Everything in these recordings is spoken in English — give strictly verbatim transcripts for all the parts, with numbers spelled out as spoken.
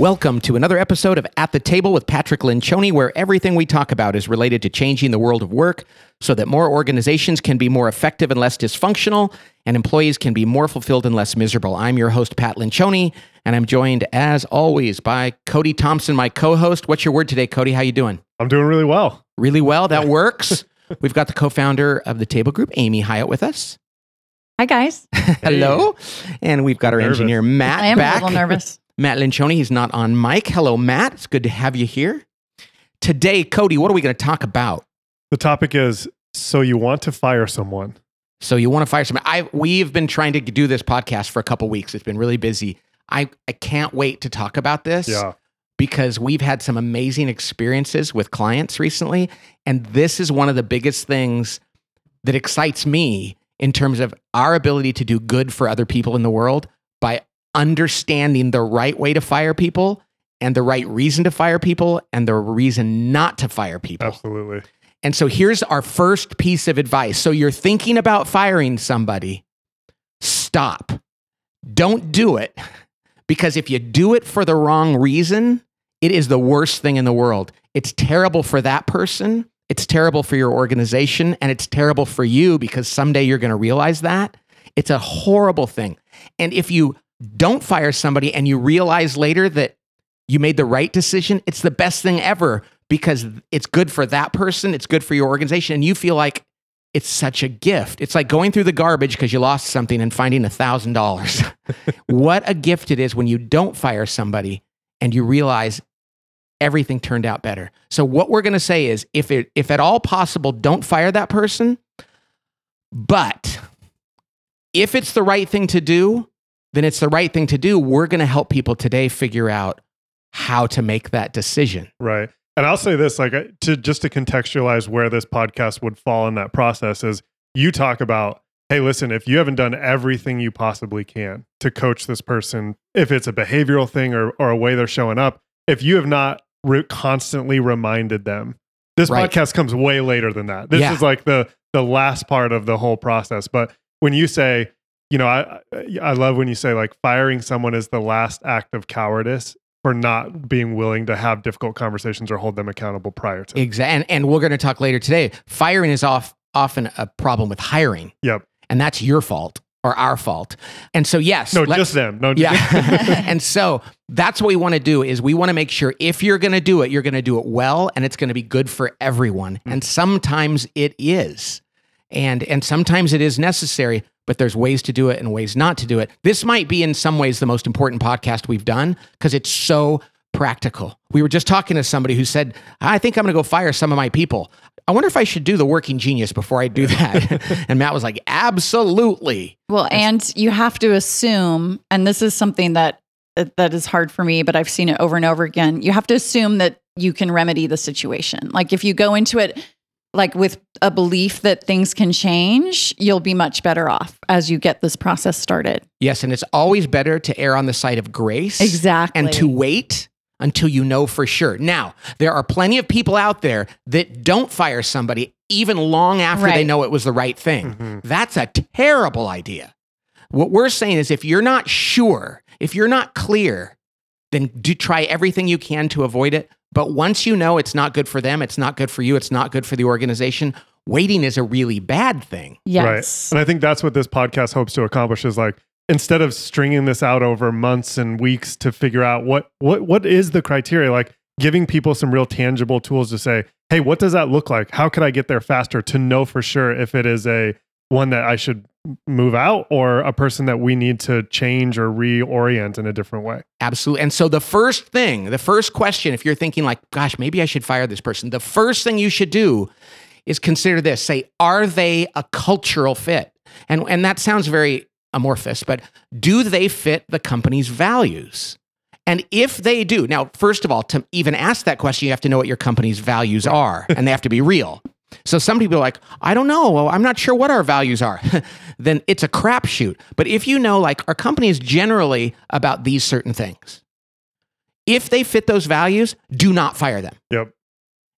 Welcome to another episode of At the Table with Patrick Lencioni, where everything we talk about is related to changing the world of work so that more organizations can be more effective and less dysfunctional, and employees can be more fulfilled and less miserable. I'm your host, Pat Lencioni, and I'm joined, as always, by Cody Thompson, my co-host. What's your word today, Cody? How you doing? I'm doing really well. Really well? That works. We've got the co-founder of the Table Group, Amy Hyatt, with us. Hi, guys. Hello. And we've got our Nervous. engineer, Matt, I am back. a little nervous. Matt Lencioni, he's not on mic. Hello, Matt. It's good to have you here. Today, Cody, what are we going to talk about? The topic is, so you want to fire someone. So you want to fire someone. I We've been trying to do this podcast for a couple weeks. It's been really busy. I, I can't wait to talk about this Yeah. because we've had some amazing experiences with clients recently. And this is one of the biggest things that excites me in terms of our ability to do good for other people in the world by understanding the right way to fire people and the right reason to fire people and the reason not to fire people. Absolutely. And so here's our first piece of advice. So you're thinking about firing somebody, stop. Don't do it, because if you do it for the wrong reason, it is the worst thing in the world. It's terrible for that person, it's terrible for your organization, and it's terrible for you because someday you're going to realize that. It's a horrible thing. And if you don't fire somebody and you realize later that you made the right decision, it's the best thing ever because it's good for that person, it's good for your organization, and you feel like it's such a gift. It's like going through the garbage because you lost something and finding a thousand dollars. What a gift it is when you don't fire somebody and you realize everything turned out better. So what we're going to say is, if it, if at all possible, don't fire that person. But if it's the right thing to do, then it's the right thing to do. We're going to help people today figure out how to make that decision. Right. And I'll say this, like to just to contextualize where this podcast would fall in that process is you talk about, hey, listen, if you haven't done everything you possibly can to coach this person, if it's a behavioral thing or, or a way they're showing up, if you have not re- constantly reminded them, this Right. podcast comes way later than that. This Yeah. is like the the last part of the whole process. But when you say, you know, I I love when you say like firing someone is the last act of cowardice for not being willing to have difficult conversations or hold them accountable prior to. Exactly. And, and we're going to talk later today. Firing is off, often a problem with hiring. Yep. And that's your fault or our fault. And so, yes. No, let- just them. No, Yeah. And so that's what we want to do is we want to make sure if you're going to do it, you're going to do it well and it's going to be good for everyone. And sometimes it is. And and sometimes it is necessary, but there's ways to do it and ways not to do it. This might be in some ways the most important podcast we've done because it's so practical. We were just talking to somebody who said, I think I'm going to go fire some of my people. I wonder if I should do the Working Genius before I do that. And Matt was like, absolutely. Well, and you have to assume, and this is something that that is hard for me, but I've seen it over and over again. You have to assume that you can remedy the situation. Like if you go into it like with a belief that things can change, you'll be much better off as you get this process started. Yes, and it's always better to err on the side of grace. Exactly. And to wait until you know for sure. Now, there are plenty of people out there that don't fire somebody even long after Right. they know it was the right thing. Mhm. That's a terrible idea. What we're saying is if you're not sure, if you're not clear, then do try everything you can to avoid it. But once you know it's not good for them, it's not good for you, it's not good for the organization, waiting is a really bad thing. Yes. Right. And I think that's what this podcast hopes to accomplish is like, instead of stringing this out over months and weeks to figure out what what what is the criteria, like giving people some real tangible tools to say, hey, what does that look like? How could I get there faster to know for sure if it is a one that I should move out or a person that we need to change or reorient in a different way? Absolutely. And so the first thing, the first question, if you're thinking like, gosh, maybe I should fire this person, the first thing you should do is consider this. Say, are they a cultural fit? And, and that sounds very amorphous, but do they fit the company's values? And if they do, now, first of all, to even ask that question, you have to know what your company's values are, and they have to be real. So some people are like, I don't know, well, I'm not sure what our values are. Then it's a crapshoot. But if you know, like, our company is generally about these certain things, if they fit those values, do not fire them. Yep.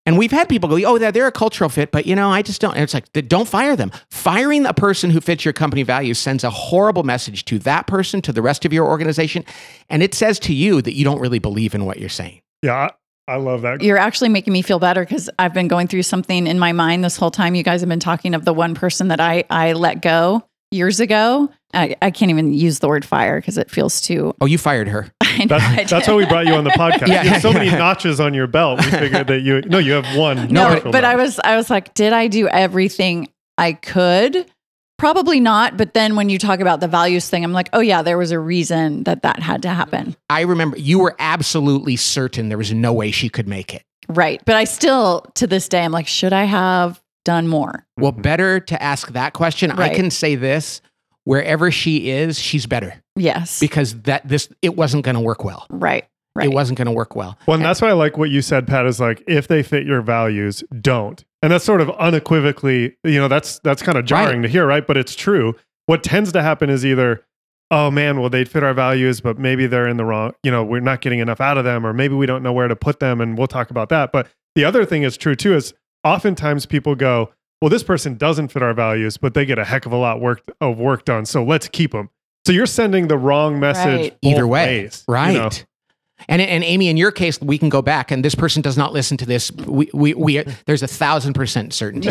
And we've had people go, oh, they're, they're a cultural fit, but you know, I just don't. And it's like, don't fire them. Firing a person who fits your company values sends a horrible message to that person, to the rest of your organization. And it says to you that you don't really believe in what you're saying. Yeah, I, I love that. You're actually making me feel better because I've been going through something in my mind this whole time. You guys have been talking of the one person that I, I let go years ago. I, I can't even use the word fire because it feels too... Oh, you fired her. I know I That's, that's why we brought you on the podcast. Yeah. You have so many notches on your belt. We figured that you, no, you have one. No, partial but I notch. was, I was like, did I do everything I could? Probably not. But then when you talk about the values thing, I'm like, oh yeah, there was a reason that that had to happen. I remember you were absolutely certain there was no way she could make it. Right. But I still, to this day, I'm like, should I have done more? Well, better to ask that question. Right. I can say this, wherever she is, she's better Yes. because that this it wasn't going to work well. right. Right. It wasn't going to work well. Well, and that's why I like what you said, Pat, is like, if they fit your values, don't. And that's sort of unequivocally, you know, that's that's kind of jarring Right. to hear, right? But it's true. What tends to happen is either, oh man, well, they fit our values, but maybe they're in the wrong, you know, we're not getting enough out of them, or maybe we don't know where to put them. And we'll talk about that. But the other thing is true too, is oftentimes people go, well, this person doesn't fit our values, but they get a heck of a lot work, of work done. So let's keep them. So you're sending the wrong message Right. Either both way. ways, Right. you know? And and Amy, in your case, we can go back, and this person does not listen to this. We we, we there's a thousand percent certainty.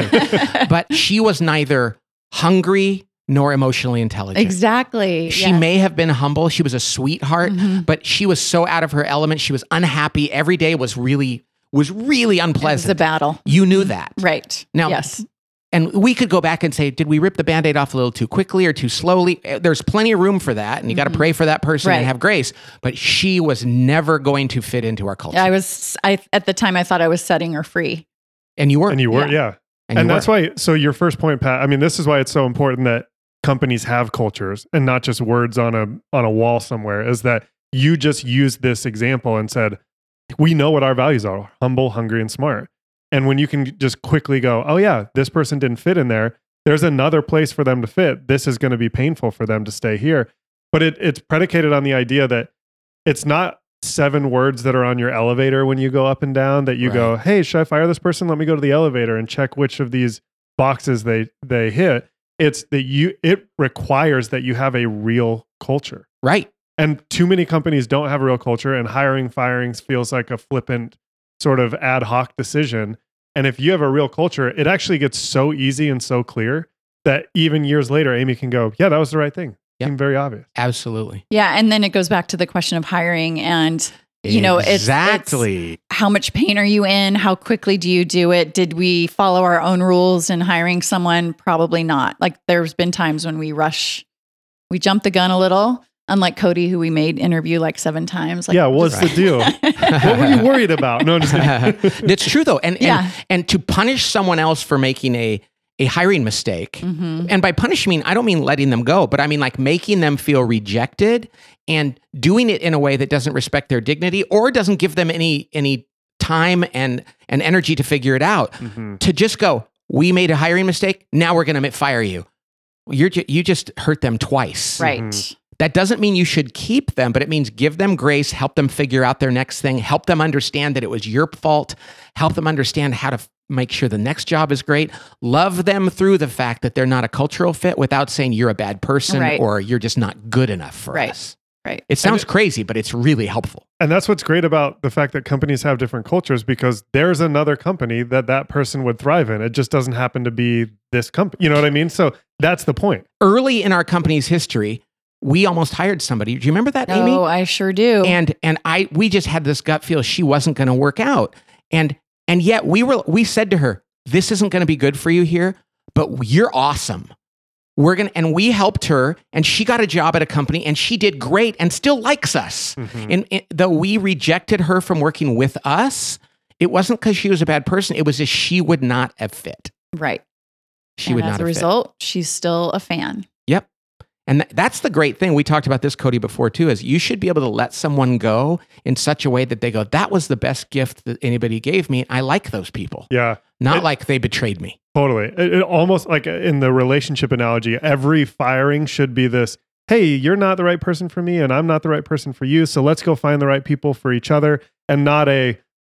But she was neither hungry nor emotionally intelligent. Exactly. She Yeah. may have been humble. She was a sweetheart, Mhm. but she was so out of her element. She was unhappy. Every day was really was really It was unpleasant. a battle. You knew that. Right. Now, yes. And we could go back and say, did we rip the Band-Aid off a little too quickly or too slowly? Eh, There's plenty of room for that, and you got to pray for that person Right. and have grace. But she was never going to fit into our culture. I was, I, at the time I thought I was setting her free. and you were. And you were, Yeah. yeah. And And, you that's were. why, so your first point, Pat, I mean, this is why it's so important that companies have cultures and not just words on a on a wall somewhere, is that you just used this example and said, we know what our values are: humble, hungry, and smart. And when you can just quickly go, oh yeah, this person didn't fit in there, there's another place for them to fit. This is going to be painful for them to stay here. But it, it's predicated on the idea that it's not seven words that are on your elevator when you go up and down that you go, Right. hey, should I fire this person? Let me go to the elevator and check which of these boxes they they hit. It's that you it requires that you have a real culture. Right. And too many companies don't have a real culture, and hiring, firings feels like a flippant sort of ad hoc decision. And if you have a real culture, it actually gets so easy and so clear that even years later, Amy can go, yeah, that was the right thing. Yep. Seemed very obvious. Absolutely. Yeah. And then it goes back to the question of hiring and, you know, it's, exactly. it's how much pain are you in? How quickly do you do it? Did we follow our own rules in hiring someone? Probably not. Like there's been times when we rush, we jump the gun a little. Unlike Cody, who we made interview like seven times. Like, yeah, what's the deal? What were you worried about? No, just It's true though. And, Yeah. and and to punish someone else for making a a hiring mistake. Mhm. And by punishing, I don't mean letting them go, but I mean like making them feel rejected and doing it in a way that doesn't respect their dignity or doesn't give them any any time and and energy to figure it out. Mhm. To just go, we made a hiring mistake. Now we're going to fire you. You're ju- you just hurt them twice. Right. Mhm. That doesn't mean you should keep them, but it means give them grace, help them figure out their next thing, help them understand that it was your fault, help them understand how to f- make sure the next job is great, love them through the fact that they're not a cultural fit without saying you're a bad person Right. or you're just not good enough for Right. us. Right. It sounds crazy, but it's really helpful. And that's what's great about the fact that companies have different cultures, because there's another company that that person would thrive in. It just doesn't happen to be this company. You know what I mean? So that's the point. Early in our company's history, we almost hired somebody. Do you remember that, Amy? Oh, I sure do. and and I we just had this gut feel she wasn't going to work out, and and yet we were we said to her, this isn't going to be good for you here, but you're awesome. We're gonna and we helped her, and she got a job at a company, and she did great, and still likes us. Mhm. And, and though we rejected her from working with us, it wasn't because she was a bad person. It was just she would not have fit. right. She and would as not a have result, she's still a fan. fit. Yep. And th- that's the great thing. We talked about this, Cody, before too, is you should be able to let someone go in such a way that they go, that was the best gift that anybody gave me. I like those people. Yeah. Not It- like they betrayed me. Totally. It, it almost like in the relationship analogy, every firing should be this, hey, you're not the right person for me and I'm not the right person for you. So let's go find the right people for each other, and not a,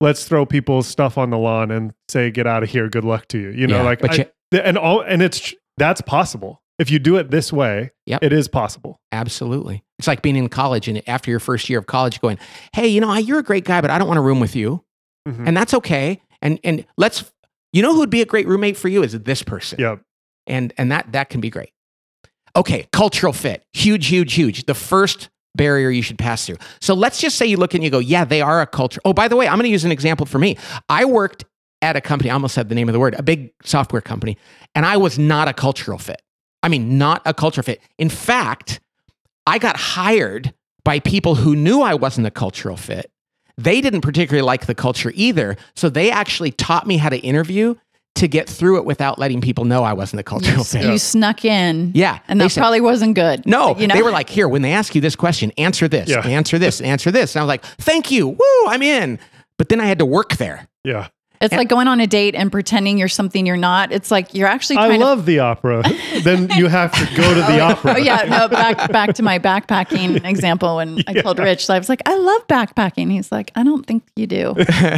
let's throw people's stuff on the lawn and say, get out of here. Good luck to you. You know, Yeah, like, but I, you- and all, and it's, that's possible. If you do it this way, Yep. it is possible. Absolutely. It's like being in college and after your first year of college going, hey, you know, I- you're a great guy, but I don't want to room with you. Mhm. And that's okay. And and let's, you know who would be a great roommate for you is this person. Yep. And and that that can be great. Okay, cultural fit. Huge, huge, huge. The first barrier you should pass through. So let's just say you look and you go, yeah, they are a culture. Oh, by the way, I'm going to use an example for me. I worked at a company, I almost said the name of the word, a big software company, and I was not a cultural fit. I mean, not a cultural fit. In fact, I got hired by people who knew I wasn't a cultural fit. They didn't particularly like the culture either. So they actually taught me how to interview to get through it without letting people know I wasn't a cultural You, fit. you snuck in. Yeah. And They that said- probably wasn't good. No, You know? they were like, here, when they ask you this question, answer this, Yeah. answer this, answer this. And I was like, thank you. Woo, I'm in. But then I had to work there. Yeah. It's like going on a date and pretending you're something you're not. It's like you're actually I trying to. love the opera. Then you have to go to the opera. Oh yeah, no. Back back to my backpacking example when I told Rich, I was like, I love backpacking. He's like, I don't think you do.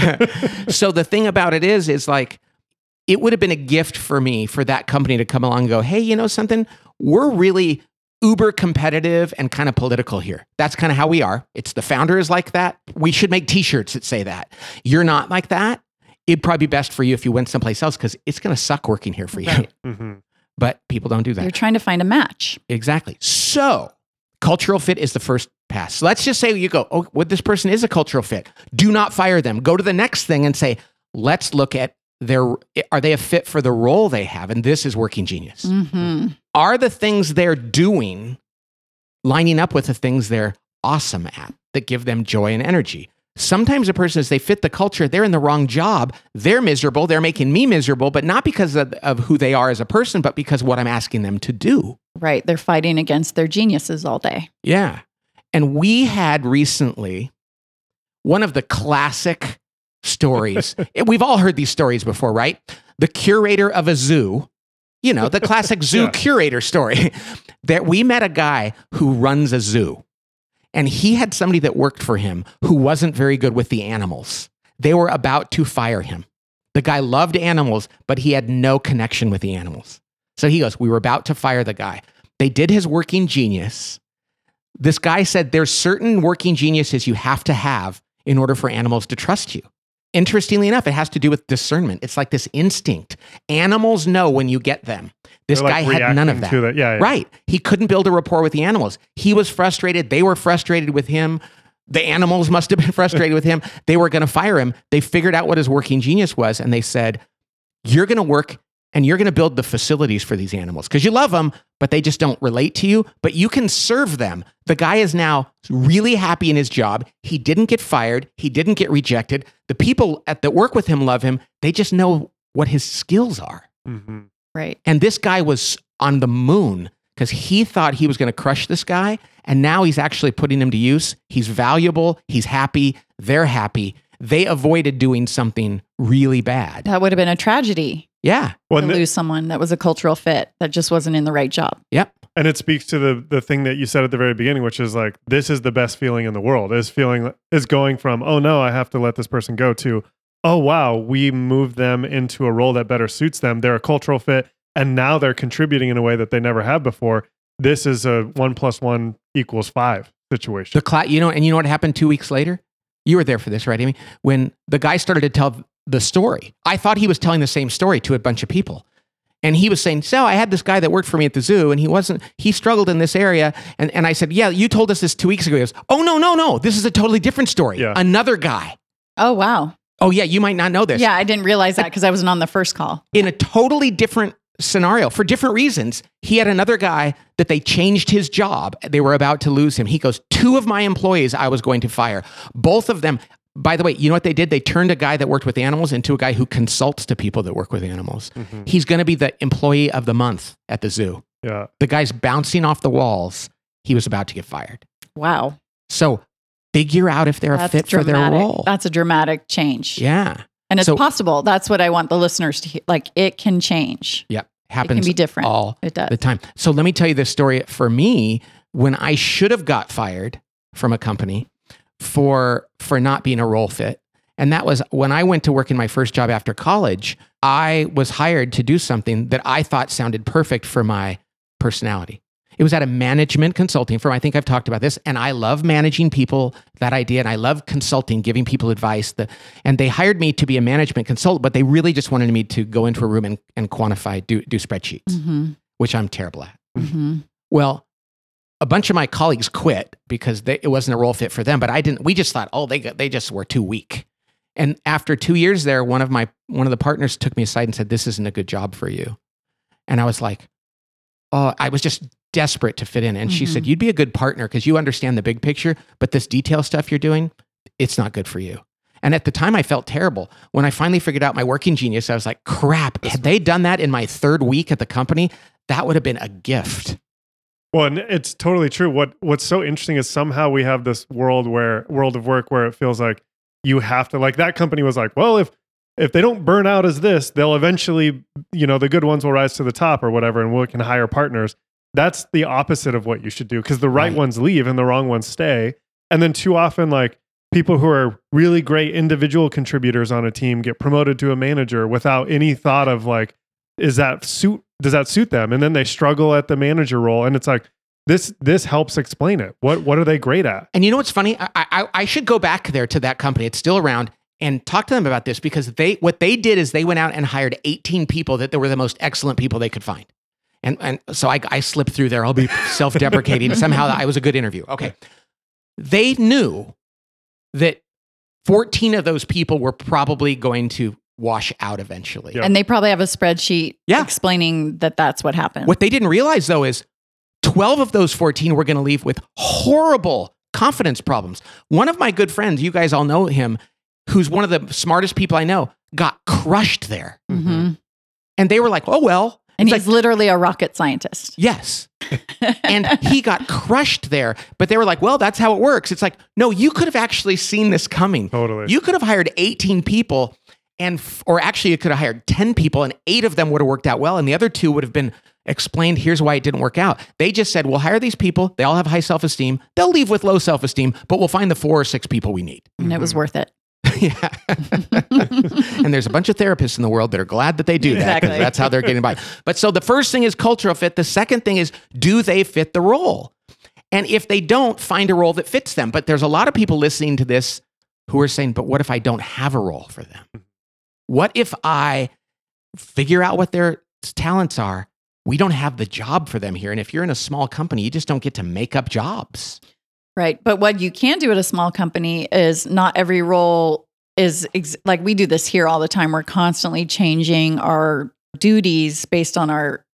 So the thing about it is, is like, it would have been a gift for me for that company to come along and go, hey, you know something? We're really uber competitive and kind of political here. That's kind of how we are. It's the founder is like that. We should make t-shirts that say that. You're not like that. It'd probably be best for you if you went someplace else because it's going to suck working here for you. Right. Mhm. But people don't do that. You're trying to find a match. Exactly. So cultural fit is the first pass. So let's just say you go, oh, well, this person is a cultural fit. Do not fire them. Go to the next thing and say, let's look at their, are they a fit for the role they have? And this is Working Genius. hmm Are the things they're doing lining up with the things they're awesome at that give them joy and energy? Sometimes a person, as they fit the culture, they're in the wrong job. They're miserable. They're making me miserable, but not because of, of who they are as a person, but because of what I'm asking them to do. Right. They're fighting against their geniuses all day. Yeah. And we had recently one of the classic stories. We've all heard these stories before, right? The curator of a zoo, you know, the classic zoo Yeah. curator story. That we met a guy who runs a zoo. And he had somebody that worked for him who wasn't very good with the animals. They were about to fire him. The guy loved animals, but he had no connection with the animals. So he goes, we were about to fire the guy. They did his Working Genius. This guy said there's certain working geniuses you have to have in order for animals to trust you. Interestingly enough, it has to do with discernment. It's like this instinct. Animals know when you get them. This They're, guy like, had none of reacting that. to that. Yeah, yeah. Right. He couldn't build a rapport with the animals. He was frustrated. They were frustrated with him. The animals must have been frustrated with him. They were going to fire him. They figured out what his working genius was. And they said, you're going to work and you're going to build the facilities for these animals because you love them, but they just don't relate to you, but you can serve them. The guy is now really happy in his job. He didn't get fired. He didn't get rejected. The people at, that work with him love him. They just know what his skills are. Mhm. Right. And this guy was on the moon because he thought he was going to crush this guy. And now he's actually putting him to use. He's valuable. He's happy. They're happy. They avoided doing something really bad. That would have been a tragedy Yeah. Well, to and, th- lose someone that was a cultural fit that just wasn't in the right job. Yep. and it speaks to the the thing that you said at the very beginning, which is like, this is the best feeling in the world. Is feeling is going from, oh no, I have to let this person go, to, oh wow, we moved them into a role that better suits them. They're a cultural fit, and now they're contributing in a way that they never have before. This is a one plus one equals five situation. The cla- you know, and you know what happened two weeks later? You were there for this, right, Amy? When the guy started to tell the story, I thought he was telling the same story to a bunch of people. And he was saying, so I had this guy that worked for me at the zoo and he wasn't, he struggled in this area. And, and I said, yeah, you told us this two weeks ago. He goes, oh, no, no, no. This is a totally different story. Yeah. Another guy. Oh, wow. Oh, yeah, you might not know this. Yeah, I didn't realize that because I wasn't on the first call. In a totally different scenario for different reasons, he had another guy that they changed his job. They were about to lose him. He goes, two of my employees I was going to fire. Both of them. By the way, you know what they did? They turned a guy that worked with animals into a guy who consults to people that work with animals. Mhm. He's going to be the employee of the month at the zoo. Yeah. The guy's bouncing off the walls. He was about to get fired. Wow. So figure out if they're a That's fit for their dramatic. role. That's a dramatic change. Yeah. And it's So- possible. That's what I want the listeners to hear. Like, it can change. Yep. It Happens can be different. all It does. the time. So let me tell you this story. For me, when I should have got fired from a company for for not being a role fit, And that was when I went to work in my first job after college, I was hired to do something that I thought sounded perfect for my personality. It was at a management consulting firm. I think I've talked about this. And I love managing people, that idea. And I love consulting, giving people advice. The, and they hired me to be a management consultant, but they really just wanted me to go into a room and, and quantify, do, do spreadsheets, mm-hmm. which I'm terrible at. Mm-hmm. Well, a bunch of my colleagues quit because they, it wasn't a role fit for them, but I didn't, we just thought, oh, they got, they just were too weak. And after two years there, one of my, one of the partners took me aside and said, this isn't a good job for you. And I was like, oh, I was just desperate to fit in. And mm-hmm. she said, you'd be a good partner because you understand the big picture, but this detail stuff you're doing, it's not good for you. And at the time I felt terrible. When I finally figured out my working genius, I was like, crap, had they done that in my third week at the company, that would have been a gift. Well, and it's totally true. What What's so interesting is somehow we have this world where world of work where it feels like you have to, like that company was like, well, if if they don't burn out as this, they'll eventually, you know, the good ones will rise to the top or whatever, and we can hire partners. That's the opposite of what you should do because the right, right ones leave and the wrong ones stay. And then too often, like people who are really great individual contributors on a team get promoted to a manager without any thought of like, is that suit, does that suit them? And then they struggle at the manager role. And it's like, this, this helps explain it. What, what are they great at? And you know what's funny? I, I, I should go back there to that company. It's still around and talk to them about this because they, what they did is they went out and hired eighteen people that they were the most excellent people they could find. And and so I, I slipped through there. I'll be self-deprecating. Somehow I was a good interview. Okay. They knew that fourteen of those people were probably going to wash out eventually. Yep. And they probably have a spreadsheet yeah. explaining that that's what happened. What they didn't realize though is twelve of those fourteen were going to leave with horrible confidence problems. One of my good friends, you guys all know him, who's one of the smartest people I know, got crushed there. Mm-hmm. And they were like, oh, well. And it's he's like, literally a rocket scientist. Yes. And he got crushed there. But they were like, well, that's how it works. It's like, no, you could have actually seen this coming. Totally. You could have hired eighteen people, and or actually you could have hired ten people, and eight of them would have worked out well. And the other two would have been explained, here's why it didn't work out. They just said, we'll hire these people. They all have high self-esteem. They'll leave with low self-esteem, but we'll find the four or six people we need. And it was worth it. Yeah. And there's a bunch of therapists in the world that are glad that they do that. Exactly. That's how they're getting by. But so the first thing is cultural fit. The second thing is, do they fit the role? And if they don't, find a role that fits them. But there's a lot of people listening to this who are saying, but what if I don't have a role for them? What if I figure out what their talents are? We don't have the job for them here. And if you're in a small company, you just don't get to make up jobs. Right. But what you can do at a small company is not every role is ex- like we do this here all the time. We're constantly changing our duties based on our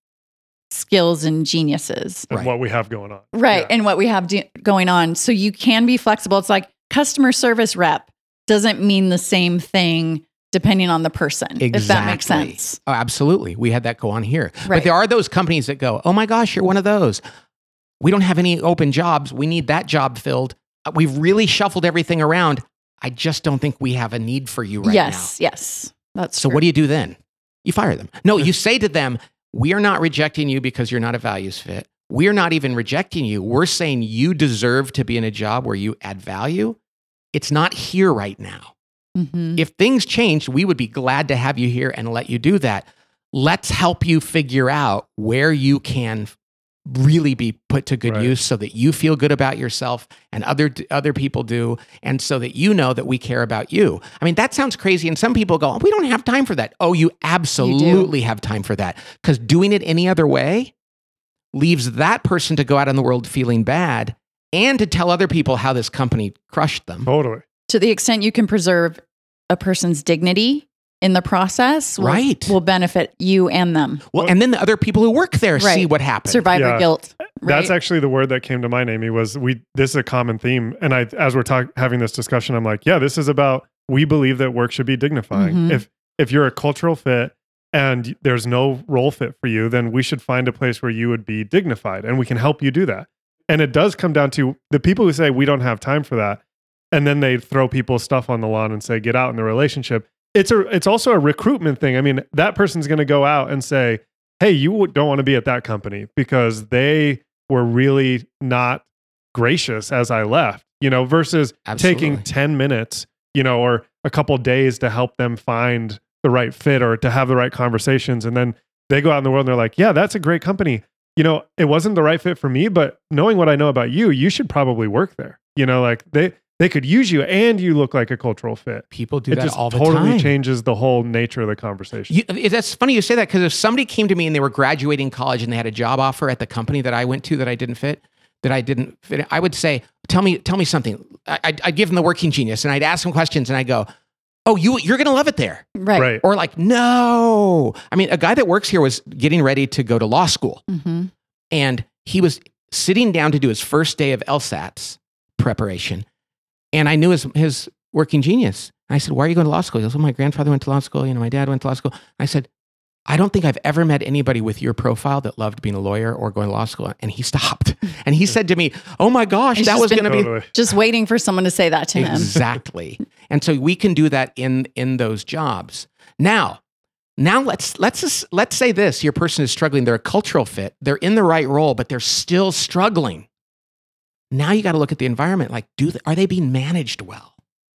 skills and geniuses. And right. what we have going on. Right. Yeah. And what we have do- going on. So you can be flexible. It's like customer service rep doesn't mean the same thing depending on the person, exactly. if that makes sense. Oh, absolutely. We had that go on here. Right. But there are those companies that go, oh my gosh, you're one of those. We don't have any open jobs. We need that job filled. We've really shuffled everything around. I just don't think we have a need for you right yes, now. Yes, yes. That's so true. what do you do then? You fire them. No, you say to them, we are not rejecting you because you're not a values fit. We're not even rejecting you. We're saying you deserve to be in a job where you add value. It's not here right now. Mm-hmm. If things changed, we would be glad to have you here and let you do that. Let's help you figure out where you can really be put to good right. use so that you feel good about yourself and other other people do, and so that you know that we care about you. I mean, that sounds crazy, and some people go, we don't have time for that. Oh, you absolutely you have time for that, because doing it any other way leaves that person to go out in the world feeling bad and to tell other people how this company crushed them. Totally. To the extent you can preserve a person's dignity in the process will, right. will benefit you and them. Well, and then the other people who work there right. see what happened. Survivor yeah. guilt. Right? That's actually the word that came to mind, Amy, was we, this is a common theme. And I, as we're talking, having this discussion, I'm like, yeah, this is about, we believe that work should be dignifying. Mm-hmm. If, if you're a cultural fit and there's no role fit for you, then we should find a place where you would be dignified, and we can help you do that. And it does come down to the people who say, we don't have time for that. And then they throw people's stuff on the lawn and say, get out in the relationship. It's a, it's also a recruitment thing. I mean, that person's going to go out and say, hey, you don't want to be at that company because they were really not gracious as I left, you know, versus Absolutely. taking ten minutes, you know, or a couple days to help them find the right fit or to have the right conversations. And then they go out in the world and they're like, yeah, that's a great company. You know, it wasn't the right fit for me, but knowing what I know about you, you should probably work there. You know, like they, they could use you and you look like a cultural fit. People do it that just all the totally time. changes the whole nature of the conversation. You, that's funny you say that, because if somebody came to me and they were graduating college and they had a job offer at the company that I went to that I didn't fit, that I didn't fit, I would say, tell me, tell me something. I, I'd, I'd give them the working genius and I'd ask them questions and I'd go, oh, you, you're going to love it there. Right. Right. Or like, no. I mean, a guy that works here was getting ready to go to law school. Mm-hmm. And he was sitting down to do his first day of LSATs preparation. And I knew his, his working genius. And I said, why are you going to law school? He goes, well, my grandfather went to law school. You know, my dad went to law school. And I said, I don't think I've ever met anybody with your profile that loved being a lawyer or going to law school. And he stopped. And he said to me, oh my gosh, He's that just was been- going to be... Totally. Just waiting for someone to say that to him. Exactly. And so we can do that in in those jobs. Now, now let's let's just, let's say this: your person is struggling. They're a cultural fit. They're in the right role, but they're still struggling. Now you got to look at the environment. Like, do they, are they being managed well?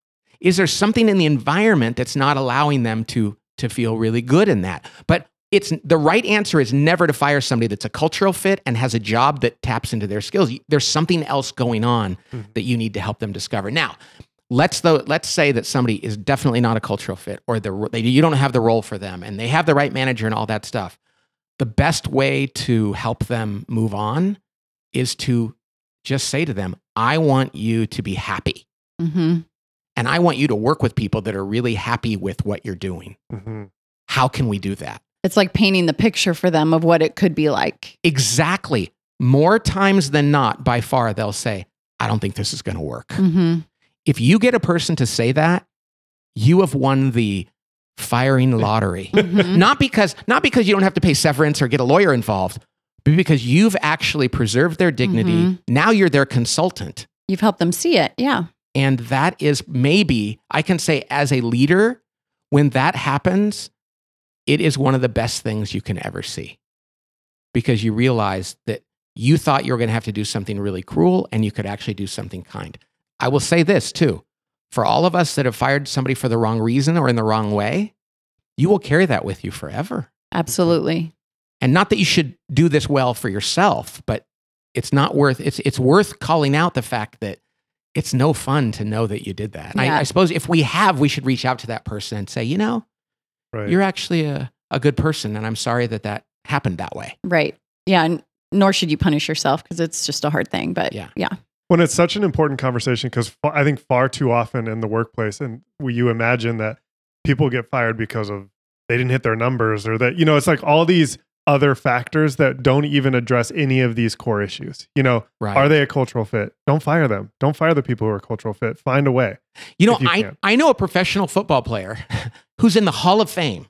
Is there something in the environment that's not allowing them to to feel really good in that? But it's the right answer is never to fire somebody that's a cultural fit and has a job that taps into their skills. There's something else going on mm-hmm. that you need to help them discover. Now, let's though let's say that somebody is definitely not a cultural fit, or the they, you don't have the role for them, and they have the right manager and all that stuff. The best way to help them move on is to just say to them, "I want you to be happy, Mm-hmm. and I want you to work with people that are really happy with what you're doing. Mm-hmm. How can we do that?" It's like painting the picture for them of what it could be like. Exactly. More times than not, by far, they'll say, "I don't think this is going to work." Mm-hmm. If you get a person to say that, you have won the firing lottery. Mm-hmm. Not because not because you don't have to pay severance or get a lawyer involved, but because you've actually preserved their dignity. Mm-hmm. Now you're their consultant. You've helped them see it. Yeah. And that is maybe, I can say as a leader, when that happens, it is one of the best things you can ever see. Because you realize that you thought you were going to have to do something really cruel and you could actually do something kind. I will say this too. For all of us that have fired somebody for the wrong reason or in the wrong way, you will carry that with you forever. Absolutely. And not that you should do this well for yourself, but it's not worth, it's, it's worth calling out the fact that it's no fun to know that you did that. And Yeah. I, I suppose if we have, we should reach out to that person and say, you know, Right. you're actually a, a good person. And I'm sorry that that happened that way. Right. Yeah. And nor should you punish yourself because it's just a hard thing. But Yeah. yeah. When it's such an important conversation, because I think far too often in the workplace, and you imagine that people get fired because of they didn't hit their numbers, or that, you know, it's like all these other factors that don't even address any of these core issues. You know, Right. are they a cultural fit? Don't fire them. Don't fire the people who are a cultural fit. Find a way. You know, if you I, can. I know a professional football player who's in the Hall of Fame.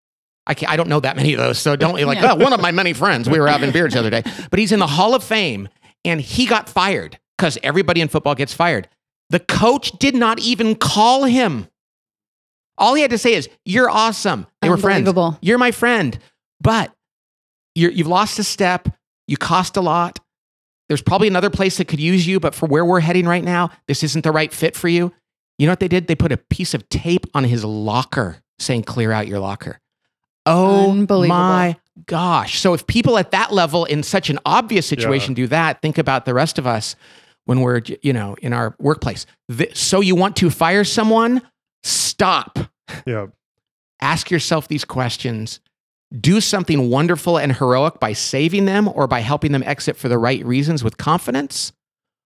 I, can't, I don't know that many of those, so don't like, Yeah. oh, one of my many friends, we were having beers the other day, but he's in the Hall of Fame and he got fired because everybody in football gets fired. The coach did not even call him. All he had to say is, "You're awesome." They were friends. Unbelievable. "You're my friend." But you're, you've lost a step. You cost a lot. There's probably another place that could use you, but for where we're heading right now, this isn't the right fit for you. You know what they did? They put a piece of tape on his locker saying, "Clear out your locker." Oh Unbelievable. my gosh. So if people at that level in such an obvious situation do that, think about the rest of us when we're, you know, in our workplace. Th- So you want to fire someone? Stop. Yeah. Ask yourself these questions. Do something wonderful and heroic by saving them or by helping them exit for the right reasons with confidence,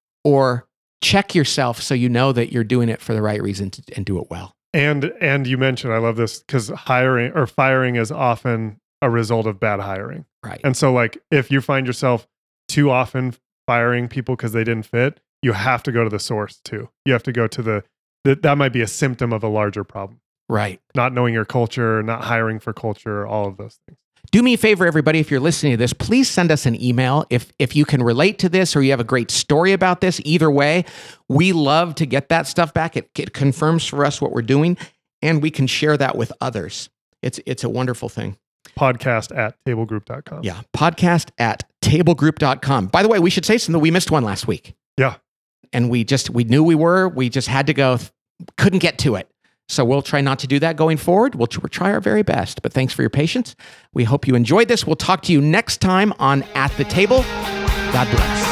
or check yourself so you know that you're doing it for the right reason to, and do it well. And and you mentioned, I love this, because hiring or firing is often a result of bad hiring. Right. And so, like, if you find yourself too often firing people because they didn't fit, you have to go to the source too. You have to go to the, that that might be a symptom of a larger problem. Right. Not knowing your culture, not hiring for culture, all of those things. Do me a favor, everybody, if you're listening to this, please send us an email. If if you can relate to this or you have a great story about this, either way, we love to get that stuff back. It, it confirms for us what we're doing, and we can share that with others. It's it's a wonderful thing. Podcast at tablegroup dot com. Yeah, podcast at tablegroup dot com. By the way, we should say something. We missed one last week. Yeah. And we just, we knew we were, we just had to go, couldn't get to it. So we'll try not to do that going forward. We'll, we'll try our very best. But thanks for your patience. We hope you enjoyed this. We'll talk to you next time on At the Table. God bless.